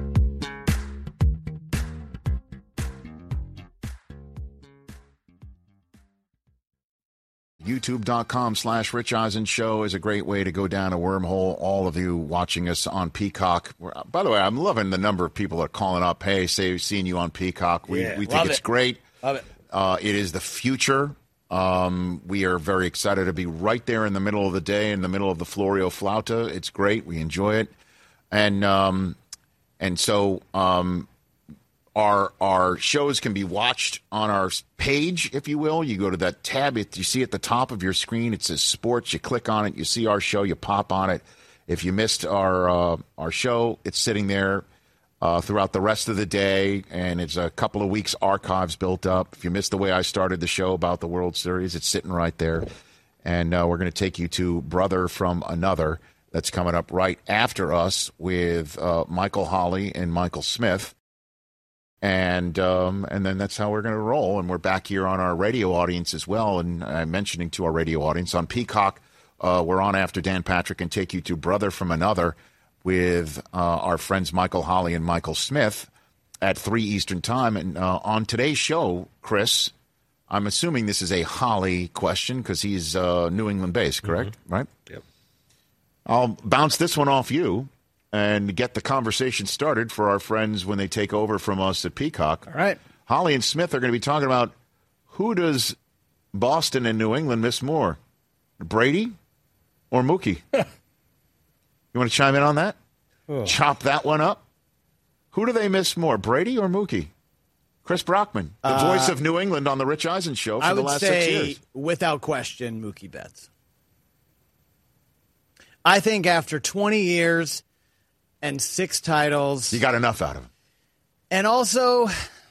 YouTube.com/Rich Eisen Show is a great way to go down a wormhole. All of you watching us on Peacock. By the way, I'm loving the number of people that are calling up. Hey, seeing you on Peacock. We think it's great. Love it. It is the future. We are very excited to be right there in the middle of the day, in the middle of the Florio Flauta. It's great. We enjoy it. And so our shows can be watched on our page, if you will. You go to that tab. You see at the top of your screen, it says sports. You click on it. You see our show. You pop on it. If you missed our show, it's sitting there throughout the rest of the day, and it's a couple of weeks archives built up. If you missed the way I started the show about the World Series, it's sitting right there. And we're going to take you to Brother from Another. That's coming up right after us with Michael Holley and Michael Smith. And then that's how we're going to roll. And we're back here on our radio audience as well. And I'm mentioning to our radio audience on Peacock, we're on after Dan Patrick and take you to Brother from Another with our friends Michael Holley and Michael Smith at 3 Eastern Time. And on today's show, Chris, I'm assuming this is a Holley question because he's New England-based, correct? Mm-hmm. Right? Yep. I'll bounce this one off you and get the conversation started for our friends when they take over from us at Peacock. All right. Holley and Smith are going to be talking about who does Boston and New England miss more, Brady or Mookie? You want to chime in on that? Oh. Chop that one up? Who do they miss more, Brady or Mookie? Chris Brockman, the voice of New England on the Rich Eisen Show for the last 6 years. I would say, without question, Mookie Betts. I think after 20 years and 6 titles, you got enough out of him. And also,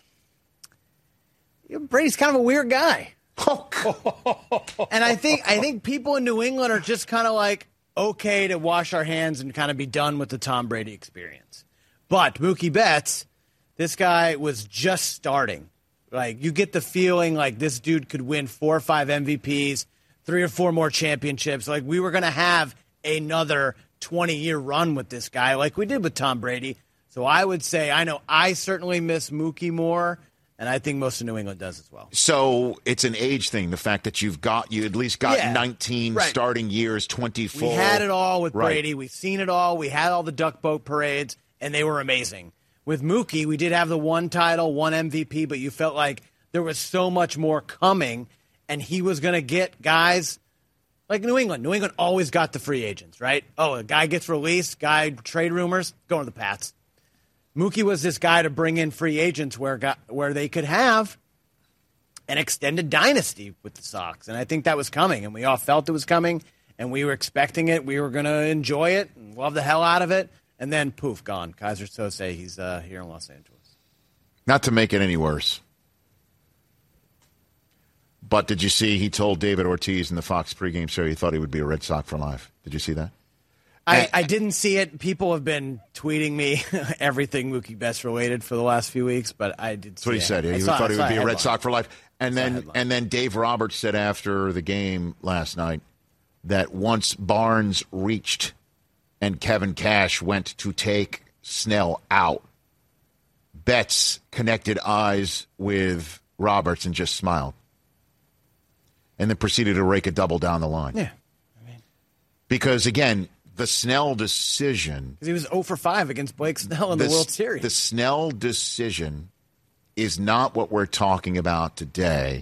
Brady's kind of a weird guy. And I think people in New England are just kind of like, okay to wash our hands and kind of be done with the Tom Brady experience. But Mookie Betts, this guy was just starting. Like, you get the feeling like this dude could win 4 or 5 MVPs, 3 or 4 more championships. Like, we were going to have another 20-year run with this guy like we did with Tom Brady. So I would say, I know I certainly miss Mookie more, and I think most of New England does as well. So it's an age thing, the fact that you at least got 19 starting years, 20 full. We had it all with Brady. We've seen it all. We had all the duck boat parades, and they were amazing. With Mookie, we did have the 1 title, 1 MVP, but you felt like there was so much more coming, and he was going to get guys like New England. New England always got the free agents, right? Oh, a guy gets released, trade rumors, going to the Pats. Mookie was this guy to bring in free agents where they could have an extended dynasty with the Sox. And I think that was coming, and we all felt it was coming, and we were expecting it. We were going to enjoy it and love the hell out of it. And then, poof, gone. Kaiser Sose, he's here in Los Angeles. Not to make it any worse. But did you see he told David Ortiz in the Fox pregame show he thought he would be a Red Sox for life? Did you see that? I didn't see it. People have been tweeting me everything Mookie Betts related for the last few weeks, but I did see it. That's what he said. He thought he would be a Red Sox for life. And then Dave Roberts said after the game last night that once Barnes reached and Kevin Cash went to take Snell out, Betts connected eyes with Roberts and just smiled. And then proceeded to rake a double down the line. Yeah. Because, again, the Snell decision. Because he was 0 for 5 against Blake Snell in the World Series. The Snell decision is not what we're talking about today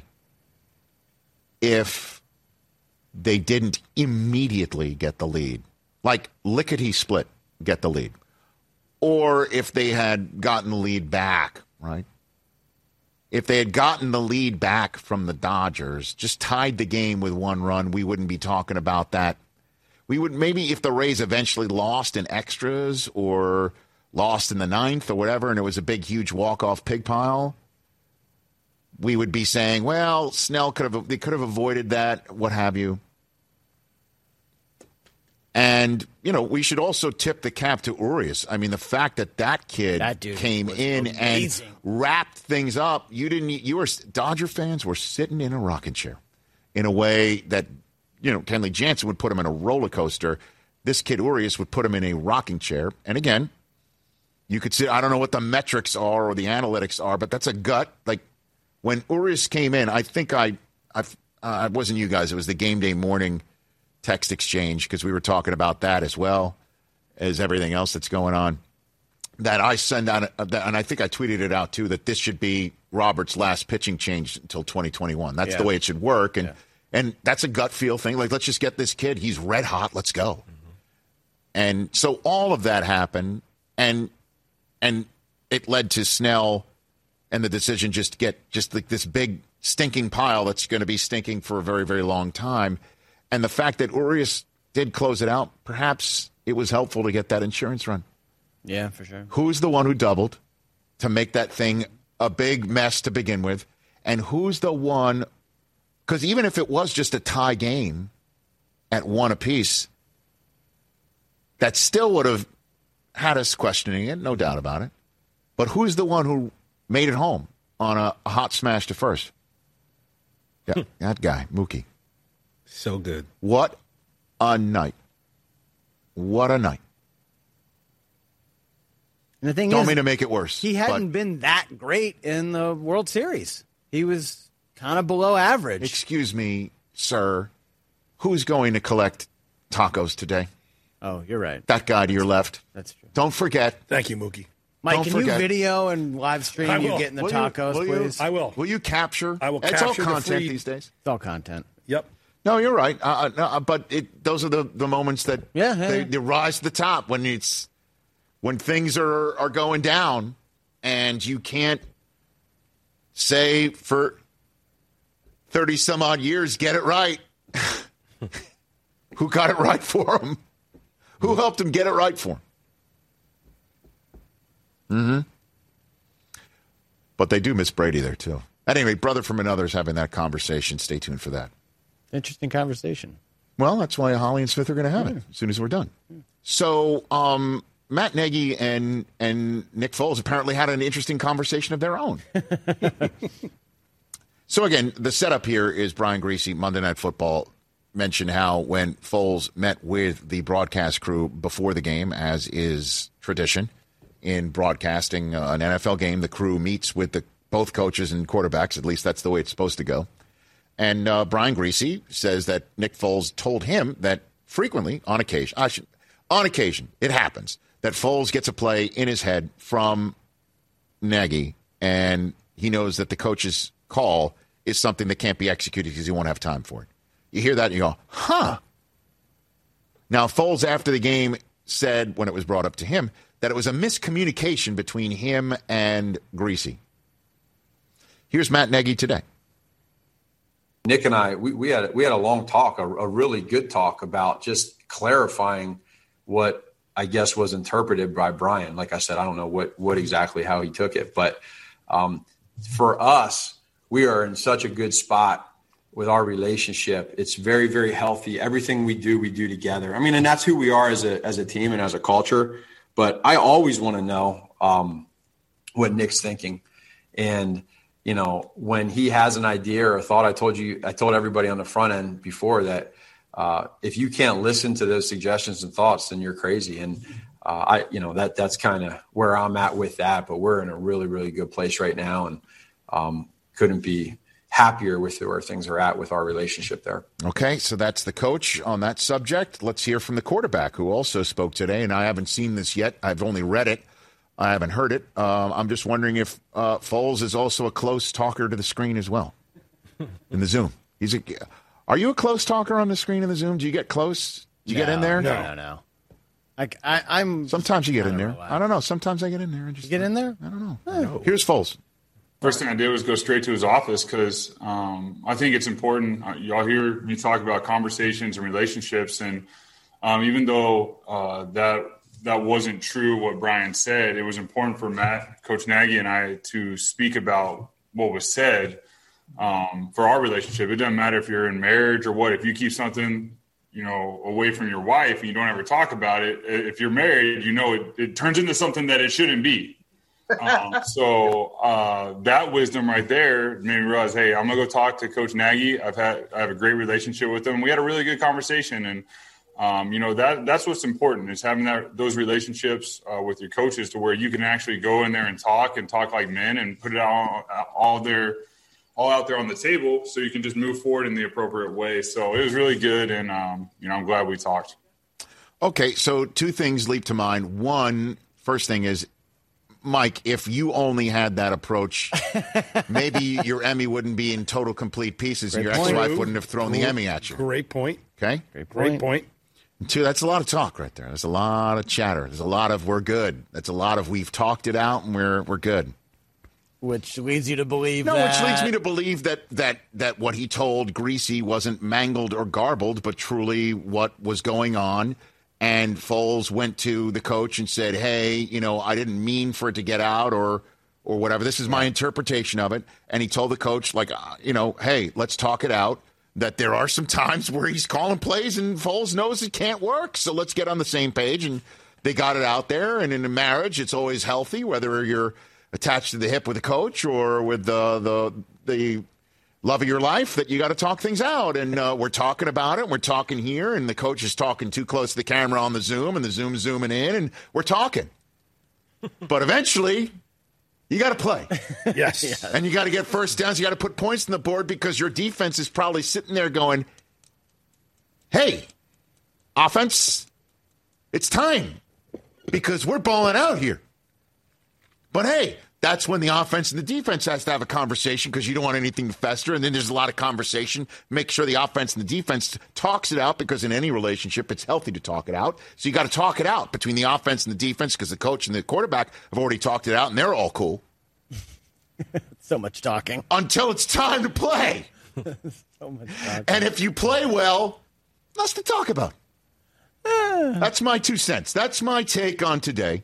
if they didn't immediately get the lead. Like, lickety-split, get the lead. Or if they had gotten the lead back, right? If they had gotten the lead back from the Dodgers, just tied the game with 1 run, we wouldn't be talking about that. We would maybe if the Rays eventually lost in extras or lost in the 9th or whatever, and it was a big, huge walk-off pig pile, we would be saying, well, Snell could have avoided that, what have you. And, we should also tip the cap to Urias. I mean, the fact that kid came in amazing. And wrapped things up. Dodger fans were sitting in a rocking chair in a way that, Kenley Jansen would put him in a roller coaster. This kid Urias would put him in a rocking chair. And again, you could see, I don't know what the metrics are or the analytics are, but that's a gut. Like when Urias came in, I think it wasn't you guys. It was the game day morning text exchange, because we were talking about that as well as everything else that's going on, that I send out, and I think I tweeted it out too, that this should be Robert's last pitching change until 2021. That's the way it should work. And that's a gut feel thing. Like, let's just get this kid. He's red hot. Let's go. Mm-hmm. And so all of that happened, and it led to Snell and the decision just to get like this big stinking pile that's going to be stinking for a very, very long time. And the fact that Urias did close it out, perhaps it was helpful to get that insurance run. Yeah, for sure. Who's the one who doubled to make that thing a big mess to begin with? And who's the one, because even if it was just a tie game at 1 apiece, that still would have had us questioning it, no doubt about it. But who's the one who made it home on a hot smash to first? Yeah, that guy, Mookie. So good. What a night. What a night. And the thing Don't mean to make it worse. He hadn't been that great in the World Series. He was kind of below average. Excuse me, sir. Who's going to collect tacos today? Oh, you're right. That guy to your left. That's true. Don't forget. Thank you, Mookie. Mike, can you video and live stream you getting the tacos, please? I will. Will you capture? I will It's capture all content the these days. It's all content. Yep. No, you're right. But those are the moments that they rise to the top when things are going down, and you can't say for 30 some odd years, get it right. Who got it right for him? Who helped him get it right for him? Mm-hmm. But they do miss Brady there, too. At any rate, brother from another's having that conversation. Stay tuned for that. Interesting conversation. Well, that's why Holly and Smith are going to have it as soon as we're done. So Matt Nagy and Nick Foles apparently had an interesting conversation of their own. So, again, the setup here is Brian Griese, Monday Night Football, mentioned how when Foles met with the broadcast crew before the game, as is tradition in broadcasting an NFL game, the crew meets with both coaches and quarterbacks. At least that's the way it's supposed to go. And Brian Griese says that Nick Foles told him that frequently, on occasion, it happens that Foles gets a play in his head from Nagy, and he knows that the coach's call is something that can't be executed because he won't have time for it. You hear that and you go, huh. Now, Foles, after the game, said, when it was brought up to him, that it was a miscommunication between him and Griese. Here's Matt Nagy today. Nick and I, we had a long talk, a really good talk about just clarifying what I guess was interpreted by Brian. Like I said, I don't know what exactly how he took it, but for us, we are in such a good spot with our relationship. It's very, very healthy. Everything we do together. I mean, and that's who we are as a team and as a culture. But I always want to know what Nick's thinking. And, you know, when he has an idea or a thought, I told everybody on the front end before that if you can't listen to those suggestions and thoughts, then you're crazy. And that's kind of where I'm at with that. But we're in a really, really good place right now, and couldn't be happier with where things are at with our relationship there. Okay, so that's the coach on that subject. Let's hear from the quarterback, who also spoke today, and I haven't seen this yet. I've only read it. I haven't heard it. I'm just wondering if Foles is also a close talker to the screen as well in the Zoom. Are you a close talker on the screen in the Zoom? Do you get close? Do you get in there? No. I'm. Sometimes you get in there. I don't know. Sometimes I get in there and just get in there. I don't know. No. Here's Foles. First thing I did was go straight to his office because I think it's important. Y'all hear me talk about conversations and relationships, and even though that wasn't true what Brian said, it was important for Coach Nagy and I to speak about what was said for our relationship. It doesn't matter if you're in marriage or what. If you keep something, away from your wife and you don't ever talk about it, if you're married, it turns into something that it shouldn't be. So that wisdom right there made me realize, hey, I'm going to go talk to Coach Nagy. I have a great relationship with him. We had a really good conversation, and that's what's important, is having those relationships with your coaches to where you can actually go in there and talk like men and put it all out there on the table, so you can just move forward in the appropriate way. So it was really good, and I'm glad we talked. Okay, so two things leap to mind. First thing is, Mike, if you only had that approach, maybe your Emmy wouldn't be in total complete pieces, and your ex-wife wouldn't have thrown the Emmy at you. Great point. Okay? Great point. And two, that's a lot of talk right there. There's a lot of chatter. There's a lot of we're good. That's a lot of we've talked it out and we're good. Which leads you to believe which leads me to believe that what he told Greasy wasn't mangled or garbled, but truly what was going on. And Foles went to the coach and said, hey, I didn't mean for it to get out or whatever. This is my interpretation of it. And he told the coach, hey, let's talk it out, that there are some times where he's calling plays and Foles knows it can't work. So let's get on the same page. And they got it out there. And in a marriage, it's always healthy, whether you're attached to the hip with a coach or with the love of your life, that you got to talk things out. And we're talking about it. We're talking here, and the coach is talking too close to the camera on the Zoom, and the Zoom's zooming in, and we're talking. But eventually, you got to play. Yes. And you got to get first downs. You got to put points on the board, because your defense is probably sitting there going, hey, offense, it's time, because we're balling out here. But, hey, that's when the offense and the defense has to have a conversation, because you don't want anything to fester. And then there's a lot of conversation. Make sure the offense and the defense talks it out, because in any relationship, it's healthy to talk it out. So you got to talk it out between the offense and the defense, because the coach and the quarterback have already talked it out, and they're all cool. So much talking. Until it's time to play. So much talking. And if you play well, lots to talk about. That's my 2 cents. That's my take on today.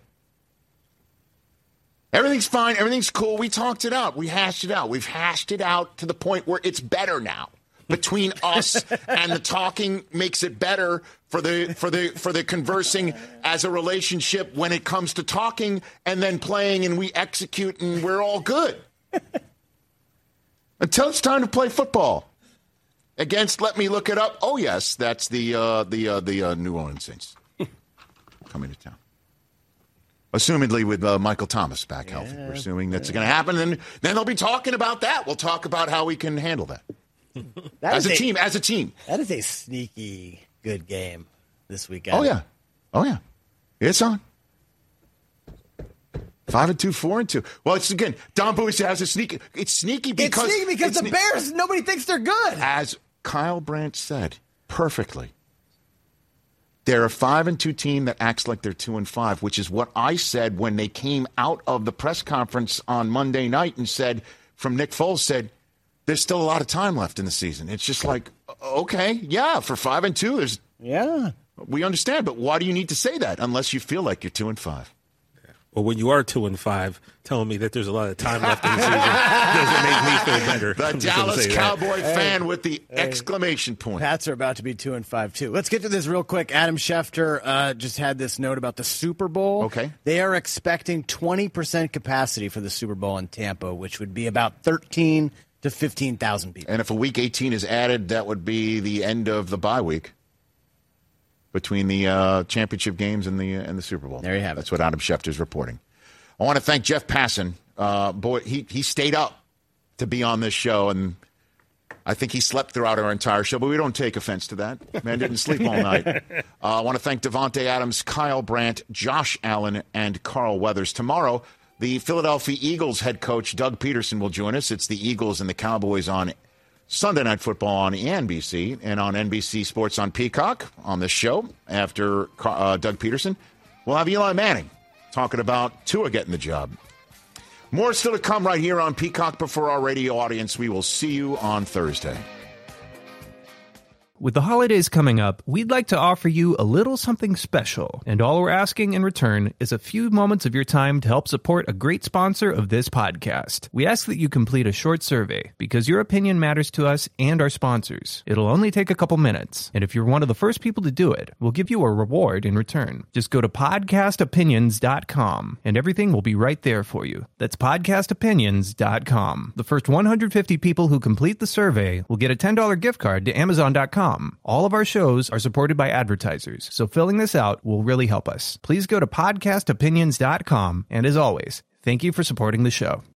Everything's fine. Everything's cool. We talked it out. We hashed it out. We've hashed it out to the point where it's better now. Between us and the talking makes it better for the conversing as a relationship when it comes to talking and then playing, and we execute and we're all good. Until it's time to play football against, let me look it up. Oh yes, that's the New Orleans Saints coming to town. Assumedly with Michael Thomas back healthy. We're assuming that's going to happen. And then they'll be talking about that. We'll talk about how we can handle that. As a team. That is a sneaky good game this weekend. Oh, yeah. It's on. 5-2, 4-2. Well, it's, again, Don Bowie has a sneaky. It's sneaky because the Bears, nobody thinks they're good. As Kyle Brandt said perfectly, they're a 5-2 team that acts like they're 2-5, which is what I said when they came out of the press conference on Monday night and said, from Nick Foles said, there's still a lot of time left in the season. It's just like, okay, yeah, for 5-2, we understand, but why do you need to say that unless you feel like you're 2-5? Well, when you are 2-5, telling me that there's a lot of time left in the season doesn't make me feel better. The Dallas Cowboy fan with the exclamation point. Pats are about to be 2-5 too. Let's get to this real quick. Adam Schefter just had this note about the Super Bowl. Okay, they are expecting 20% capacity for the Super Bowl in Tampa, which would be about 13 to 15,000 people. And if a week 18 is added, that would be the end of the bye week between the championship games and the Super Bowl. There you have it. That's what Adam Schefter's reporting. I want to thank Jeff Passan. Boy, he stayed up to be on this show, and I think he slept throughout our entire show, but we don't take offense to that. Man didn't sleep all night. I want to thank Devontae Adams, Kyle Brandt, Josh Allen, and Carl Weathers. Tomorrow, the Philadelphia Eagles head coach, Doug Peterson, will join us. It's the Eagles and the Cowboys on Sunday Night Football on NBC and on NBC Sports on Peacock on this show. After Doug Peterson, we'll have Eli Manning talking about Tua getting the job. More still to come right here on Peacock. But for our radio audience, we will see you on Thursday. With the holidays coming up, we'd like to offer you a little something special, and all we're asking in return is a few moments of your time to help support a great sponsor of this podcast. We ask that you complete a short survey, because your opinion matters to us and our sponsors. It'll only take a couple minutes, and if you're one of the first people to do it, we'll give you a reward in return. Just go to podcastopinions.com, and everything will be right there for you. That's podcastopinions.com. The first 150 people who complete the survey will get a $10 gift card to Amazon.com. All of our shows are supported by advertisers, so filling this out will really help us. Please go to podcastopinions.com, and as always, thank you for supporting the show.